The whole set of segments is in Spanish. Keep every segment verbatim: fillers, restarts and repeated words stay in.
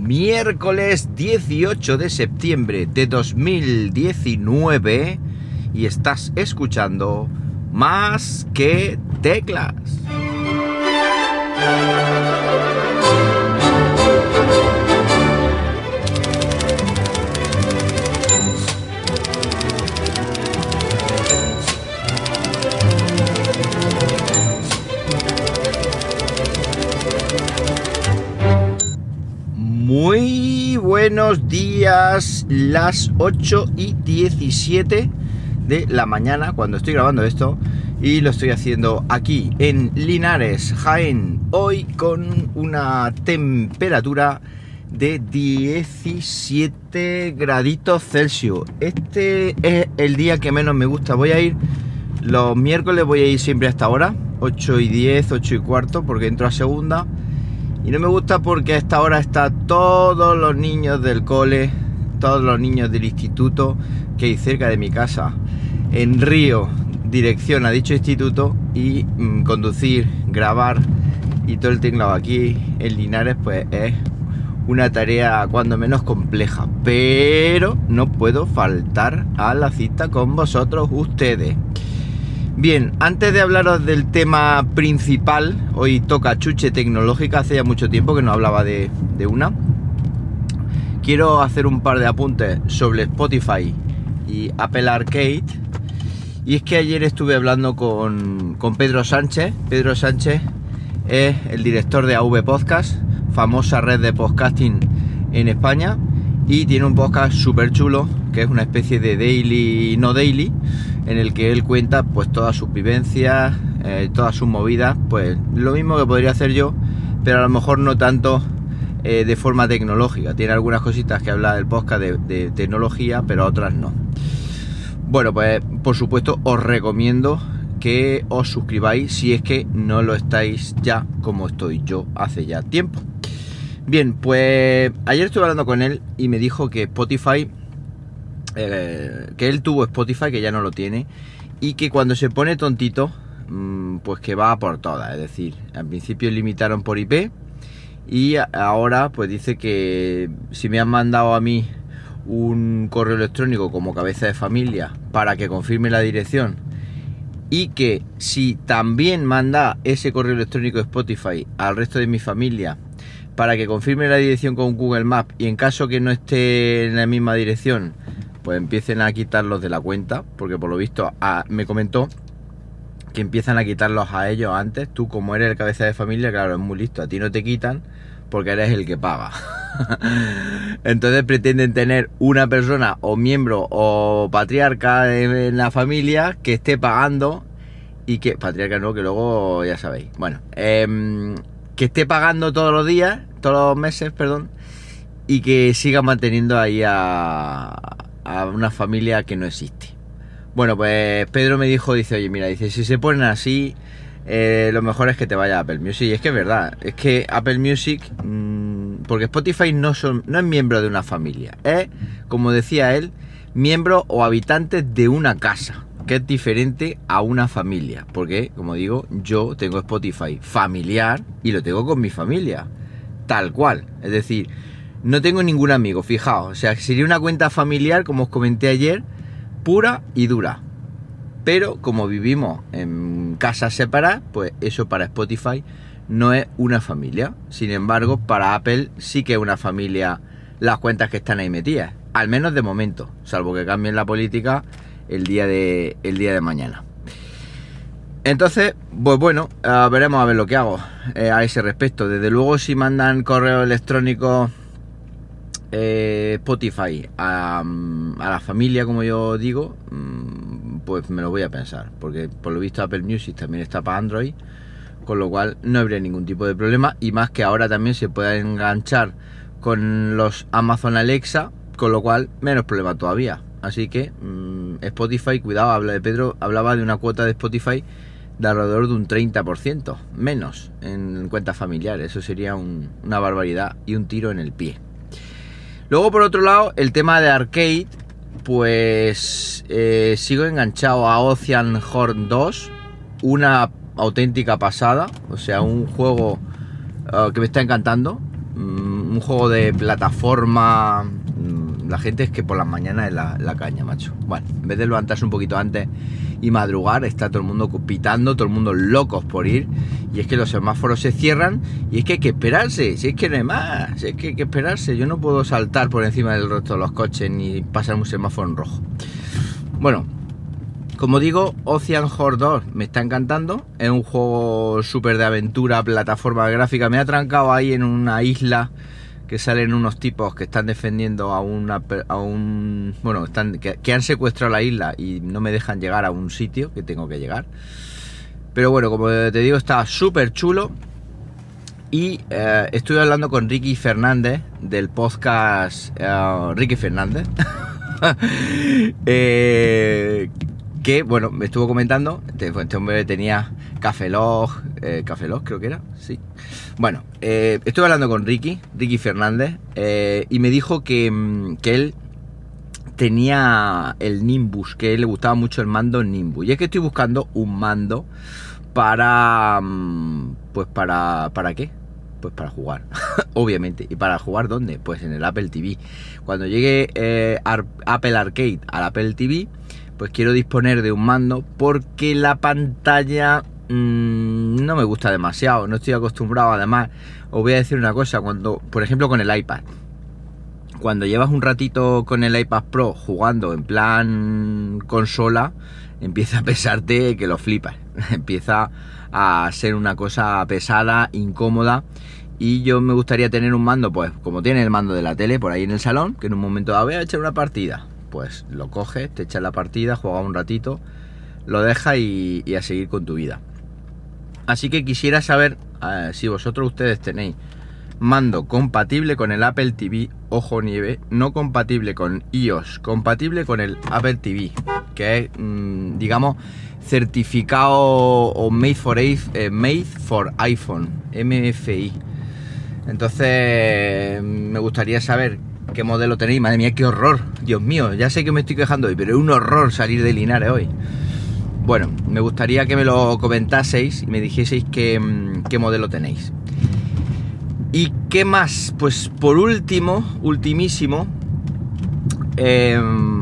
miércoles dieciocho de septiembre de dos mil diecinueve y estás escuchando Más que Teclas. Muy buenos días, las ocho y diecisiete de la mañana cuando estoy grabando esto y lo estoy haciendo aquí en Linares, Jaén, hoy con una temperatura de diecisiete graditos Celsius. Este es el día que menos me gusta. Voy a ir los miércoles, voy a ir siempre hasta ahora, ocho y diez, ocho y cuarto, porque entro a segunda. Y no me gusta porque a esta hora están todos los niños del cole, todos los niños del instituto que hay cerca de mi casa, en Río, dirección a dicho instituto, y mmm, conducir, grabar y todo el tinglado aquí en Linares pues es una tarea cuando menos compleja, pero no puedo faltar a la cita con vosotros ustedes. Bien, antes de hablaros del tema principal, hoy toca chuche tecnológica, hace ya mucho tiempo que no hablaba de, de una. Quiero hacer un par de apuntes sobre Spotify y Apple Arcade. Y es que ayer estuve hablando con, con Pedro Sánchez. Pedro Sánchez es el director de A V Podcast, famosa red de podcasting en España. Y tiene un podcast súper chulo, que es una especie de daily, no daily, en el que él cuenta pues todas sus vivencias, eh, todas sus movidas, pues lo mismo que podría hacer yo, pero a lo mejor no tanto eh, de forma tecnológica. Tiene algunas cositas que habla del podcast de, de tecnología, pero otras no. Bueno, pues por supuesto os recomiendo que os suscribáis si es que no lo estáis ya, como estoy yo hace ya tiempo. Bien, pues ayer estuve hablando con él y me dijo que Spotify, eh, que él tuvo Spotify, que ya no lo tiene, y que cuando se pone tontito, mmm, pues que va por todas. Es decir, al principio limitaron por I P y ahora pues dice que si me han mandado a mí un correo electrónico como cabeza de familia para que confirme la dirección, y que si también manda ese correo electrónico de Spotify al resto de mi familia para que confirme la dirección con Google Maps, y en caso que no esté en la misma dirección, pues empiecen a quitarlos de la cuenta, porque por lo visto a, me comentó que empiezan a quitarlos a ellos antes. Tú, como eres el cabeza de familia, claro, es muy listo, a ti no te quitan porque eres el que paga. Entonces pretenden tener una persona o miembro o patriarca en la familia que esté pagando, y que, patriarca no, que luego ya sabéis, bueno, eh, que esté pagando todos los días, todos los meses, perdón, y que siga manteniendo ahí a, a una familia que no existe. Bueno, pues Pedro me dijo, dice, oye, mira, dice, si se ponen así, eh, lo mejor es que te vaya a Apple Music. Y es que es verdad, es que Apple Music, mmm, porque Spotify no, son, no es miembro de una familia, es, como decía él, miembro o habitante de una casa, que es diferente a una familia, porque, como digo, yo tengo Spotify familiar y lo tengo con mi familia, tal cual. Es decir, no tengo ningún amigo, fijaos, o sea, sería una cuenta familiar, como os comenté ayer, pura y dura. Pero como vivimos en casas separadas, pues eso para Spotify no es una familia. Sin embargo, para Apple sí que es una familia las cuentas que están ahí metidas, al menos de momento, salvo que cambien la política el día de el día de mañana. Entonces, pues bueno, uh, veremos a ver lo que hago eh, a ese respecto. Desde luego, si mandan correo electrónico eh, Spotify a, a la familia, como yo digo, pues me lo voy a pensar, porque por lo visto Apple Music también está para Android, con lo cual no habría ningún tipo de problema, y más que ahora también se puede enganchar con los Amazon Alexa, con lo cual menos problema todavía. Así que mmm, Spotify, cuidado, habla de Pedro, hablaba de una cuota de Spotify de alrededor de un treinta por ciento menos en cuentas familiares. Eso sería un, una barbaridad y un tiro en el pie. Luego, por otro lado, el tema de arcade, pues eh, sigo enganchado a Oceanhorn dos, una auténtica pasada, o sea, un juego uh, que me está encantando, um, un juego de plataforma. La gente es que por las mañanas es la, la caña, macho. Bueno, en vez de levantarse un poquito antes y madrugar, está todo el mundo pitando, todo el mundo locos por ir. Y es que los semáforos se cierran y es que hay que esperarse. Si es que no hay más, si es que hay que esperarse. Yo no puedo saltar por encima del resto de los coches ni pasar un semáforo en rojo. Bueno, como digo, Ocean Horse dos me está encantando. Es un juego súper de aventura, plataforma gráfica. Me ha trancado ahí en una isla que salen unos tipos que están defendiendo a una a un bueno están que, que han secuestrado la isla y no me dejan llegar a un sitio que tengo que llegar. Pero bueno, como te digo, está súper chulo. Y eh, estuve hablando con Ricky Fernández del podcast uh, Ricky Fernández eh, que bueno, me estuvo comentando. Este, este hombre tenía Café Log, eh, Café Log creo que era, sí. Bueno, eh, estuve hablando con Ricky, Ricky Fernández, eh, y me dijo que, que él tenía el Nimbus, que a él le gustaba mucho el mando Nimbus. Y es que estoy buscando un mando para, pues para, ¿para qué? Pues para jugar, obviamente. ¿Y para jugar dónde? Pues en el Apple T V. Cuando llegue eh, Ar- Apple Arcade al Apple T V, pues quiero disponer de un mando porque la pantalla mmm, no me gusta demasiado, no estoy acostumbrado. Además, os voy a decir una cosa, cuando, por ejemplo, con el iPad, cuando llevas un ratito con el iPad Pro jugando en plan consola, empieza a pesarte que lo flipas, empieza a ser una cosa pesada, incómoda. Y yo me gustaría tener un mando, pues como tiene el mando de la tele por ahí en el salón, que en un momento dado voy a echar una partida, pues lo coges, te echas la partida, juegas un ratito, lo dejas y, y a seguir con tu vida. Así que quisiera saber eh, si vosotros ustedes tenéis mando compatible con el Apple T V, ojo nieve, no compatible con iOS, compatible con el Apple T V, que es, mmm, digamos, certificado o made for, eh, made for iPhone, M F I. Entonces me gustaría saber qué modelo tenéis. Madre mía, qué horror, Dios mío, ya sé que me estoy quejando hoy, pero es un horror salir de Linares hoy. Bueno, me gustaría que me lo comentaseis y me dijeseis qué, qué modelo tenéis. ¿Y qué más? Pues por último, ultimísimo, eh,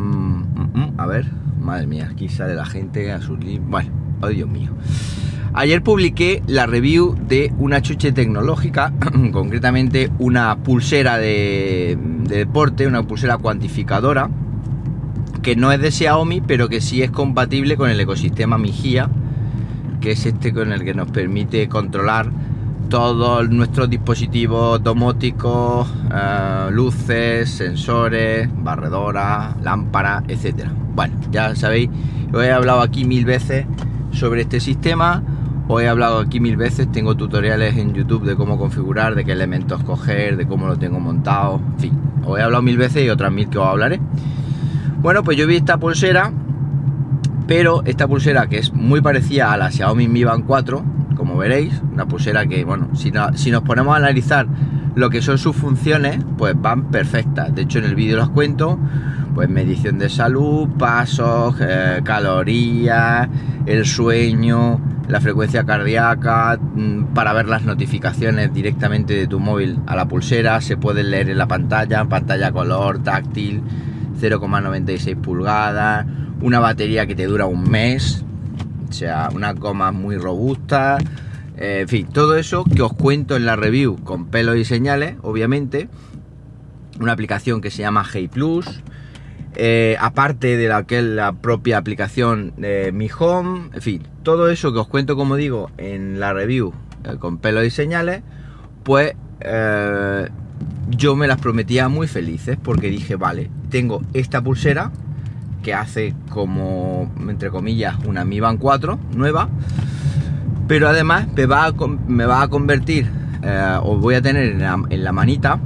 a ver, madre mía, aquí sale la gente a sus libros. Bueno, oh Dios mío. Ayer publiqué la review de una chuche tecnológica, concretamente una pulsera de, de deporte, una pulsera cuantificadora, que no es de Xiaomi, pero que sí es compatible con el ecosistema Mijia, que es este con el que nos permite controlar todos nuestros dispositivos domóticos, uh, luces, sensores, barredoras, lámparas, etcétera. Bueno, ya sabéis, os he hablado aquí mil veces sobre este sistema, os he hablado aquí mil veces, tengo tutoriales en YouTube de cómo configurar, de qué elementos coger, de cómo lo tengo montado, en fin, os he hablado mil veces y otras mil que os hablaré. Bueno, pues yo vi esta pulsera, pero esta pulsera que es muy parecida a la Xiaomi Mi Band cuatro, como veréis, una pulsera que, bueno, si, no, si nos ponemos a analizar lo que son sus funciones, pues van perfectas. De hecho, en el vídeo los cuento, pues medición de salud, pasos, eh, calorías, el sueño, la frecuencia cardíaca, para ver las notificaciones directamente de tu móvil a la pulsera, se pueden leer en la pantalla, pantalla color, táctil, cero coma noventa y seis pulgadas, una batería que te dura un mes, o sea, unas gomas muy robustas, eh, en fin, todo eso que os cuento en la review con pelos y señales, obviamente, una aplicación que se llama Hey Plus, eh, aparte de la que es la propia aplicación de Mi Home, en fin, todo eso que os cuento, como digo, en la review eh, con pelos y señales, pues eh, yo me las prometía muy felices, porque dije, vale, tengo esta pulsera que hace como, entre comillas, una Mi Band cuatro nueva, pero además me va a, me va a convertir, eh, o voy a tener en la, en la manita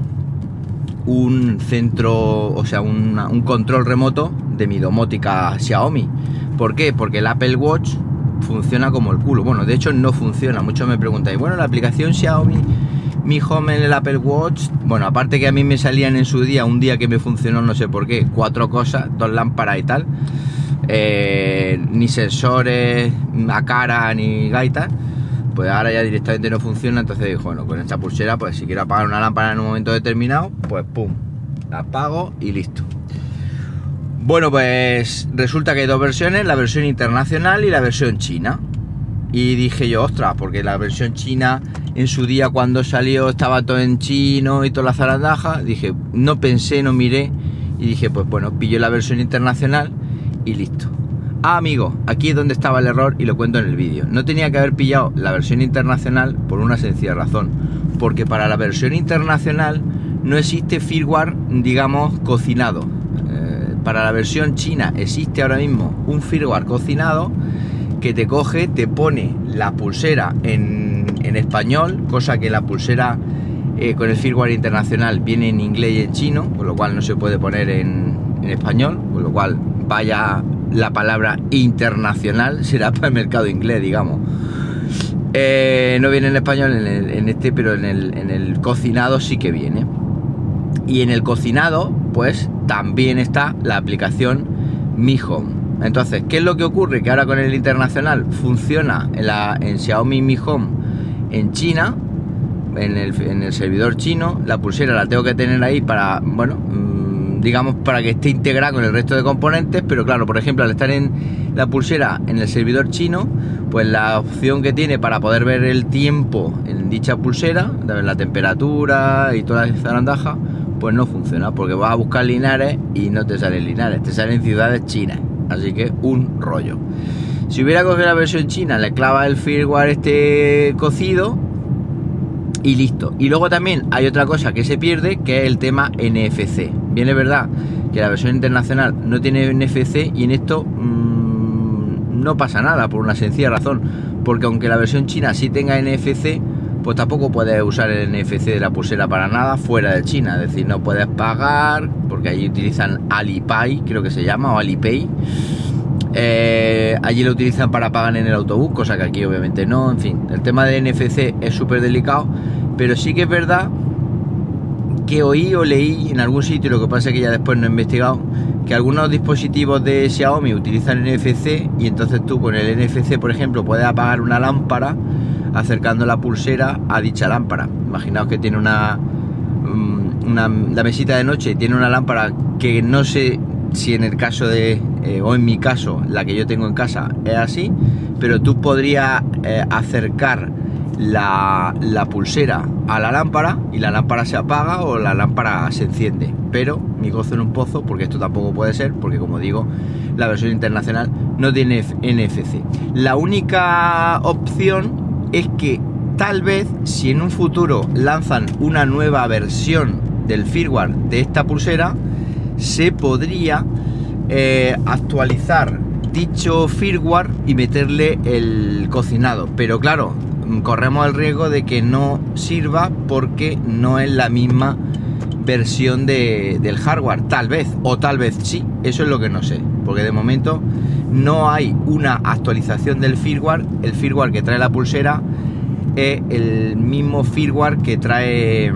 un centro, o sea, una, un control remoto de mi domótica Xiaomi. ¿Por qué? Porque el Apple Watch funciona como el culo. Bueno, de hecho no funciona. Muchos me preguntáis, bueno, la aplicación Xiaomi Mi Home en el Apple Watch, bueno, aparte que a mí me salían en su día, un día que me funcionó no sé por qué, cuatro cosas, dos lámparas y tal, eh, ni sensores a cara ni gaitas, pues ahora ya directamente no funciona. Entonces dijo, bueno, con esta pulsera, pues si quiero apagar una lámpara en un momento determinado, pues pum, la apago y listo. Bueno, pues resulta que hay dos versiones, la versión internacional y la versión china. Y dije yo, ostras, porque la versión china en su día cuando salió estaba todo en chino y toda la zarandaja. Dije, no pensé, no miré y dije, pues bueno, pillo la versión internacional y listo. Ah, amigo, aquí es donde estaba el error y lo cuento en el vídeo. No tenía que haber pillado la versión internacional por una sencilla razón. Porque para la versión internacional no existe firmware, digamos, cocinado. Eh, para la versión china existe ahora mismo un firmware cocinado que te coge, te pone la pulsera en, en español, cosa que la pulsera eh, con el firmware internacional viene en inglés y en chino, con lo cual no se puede poner en, en español, con lo cual vaya la palabra internacional, será para el mercado inglés, digamos. Eh, no viene en español en, el, en este, pero en el, en el cocinado sí que viene. Y en el cocinado, pues también está la aplicación Mi Home. Entonces, ¿qué es lo que ocurre? Que ahora con el internacional funciona en, la, en Xiaomi Mi Home en China, en el, en el servidor chino. La pulsera la tengo que tener ahí para, bueno, mmm, digamos, para que esté integrada con el resto de componentes. Pero claro, por ejemplo, al estar en la pulsera en el servidor chino, pues la opción que tiene para poder ver el tiempo en dicha pulsera, de ver la temperatura y toda esa zarandaja, pues no funciona, porque vas a buscar Linares y no te salen Linares, te salen ciudades chinas. Así que un rollo. Si hubiera cogido la versión china, le clava el firmware este cocido y listo. Y luego también hay otra cosa que se pierde, que es el tema N F C. Bien, es verdad que la versión internacional no tiene N F C y en esto mmm, no pasa nada por una sencilla razón. Porque aunque la versión china sí tenga N F C, pues tampoco puedes usar el N F C de la pulsera para nada fuera de China. Es decir, no puedes pagar, porque allí utilizan Alipay, creo que se llama, o Alipay. Eh, allí lo utilizan para pagar en el autobús, cosa que aquí obviamente no. En fin, el tema de N F C es súper delicado, pero sí que es verdad que oí o leí en algún sitio, lo que pasa es que ya después no he investigado, que algunos dispositivos de Xiaomi utilizan N F C y entonces tú con el N F C, por ejemplo, puedes apagar una lámpara acercando la pulsera a dicha lámpara. Imaginaos que tiene una, una la mesita de noche, tiene una lámpara que no sé si en el caso de eh, o en mi caso, la que yo tengo en casa es así, pero tú podrías eh, acercar la, la pulsera a la lámpara y la lámpara se apaga o la lámpara se enciende. Pero mi gozo en un pozo, porque esto tampoco puede ser, porque como digo, la versión internacional no tiene N F C. La única opción es que tal vez si en un futuro lanzan una nueva versión del firmware de esta pulsera, se podría eh, actualizar dicho firmware y meterle el cocinado. Pero claro, corremos el riesgo de que no sirva porque no es la misma versión de, del hardware. Tal vez, o tal vez sí, eso es lo que no sé, porque de momento no hay una actualización del firmware. El firmware que trae la pulsera es el mismo firmware que trae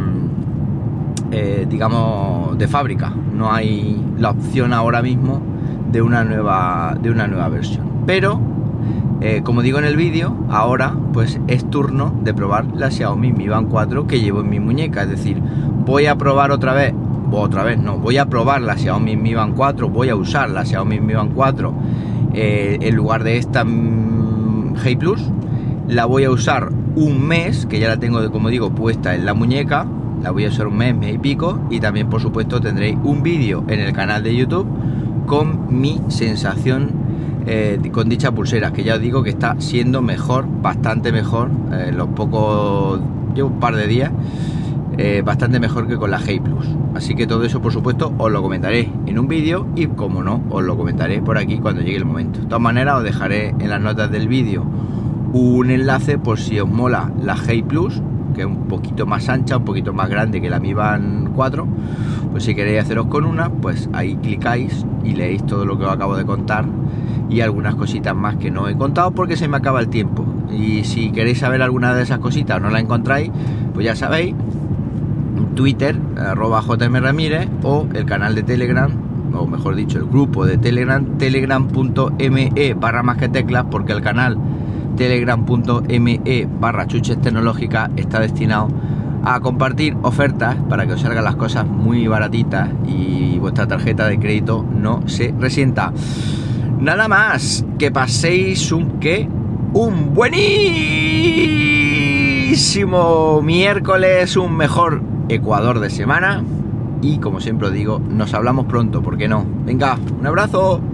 eh, digamos de fábrica. No hay la opción ahora mismo de una nueva de una nueva versión, pero eh, como digo en el vídeo, ahora pues es turno de probar la Xiaomi Mi Band cuatro que llevo en mi muñeca. Es decir, voy a probar otra vez o otra vez no, voy a probar la Xiaomi Mi Band cuatro, voy a usar la Xiaomi Mi Band cuatro eh, en lugar de esta mmm, Hey Plus. La voy a usar un mes, que ya la tengo, como digo, puesta en la muñeca. La voy a usar un mes, mes y pico. Y también, por supuesto, tendréis un vídeo en el canal de YouTube con mi sensación eh, con dicha pulsera, que ya os digo que está siendo mejor, bastante mejor. En eh, los pocos, llevo un par de días, eh, bastante mejor que con la Hey Plus. Así que todo eso, por supuesto, os lo comentaré en un vídeo y, como no, os lo comentaré por aquí cuando llegue el momento. De todas maneras, os dejaré en las notas del vídeo un enlace por si os mola la Hey Plus, que es un poquito más ancha, un poquito más grande que la Mi Band cuatro. Pues si queréis haceros con una, pues ahí clicáis y leéis todo lo que os acabo de contar y algunas cositas más que no he contado porque se me acaba el tiempo. Y si queréis saber alguna de esas cositas o no la encontráis, pues ya sabéis, Twitter, arroba jmramírez, o el canal de Telegram, o mejor dicho, el grupo de Telegram, telegram punto me barra más que teclas, porque el canal telegram punto me barra chuches tecnológicas está destinado a compartir ofertas para que os salgan las cosas muy baratitas y vuestra tarjeta de crédito no se resienta. Nada más, que paséis un ¿qué? Un buenísimo miércoles, un mejor Ecuador de semana y como siempre os digo, nos hablamos pronto, ¿por qué no? Venga, un abrazo.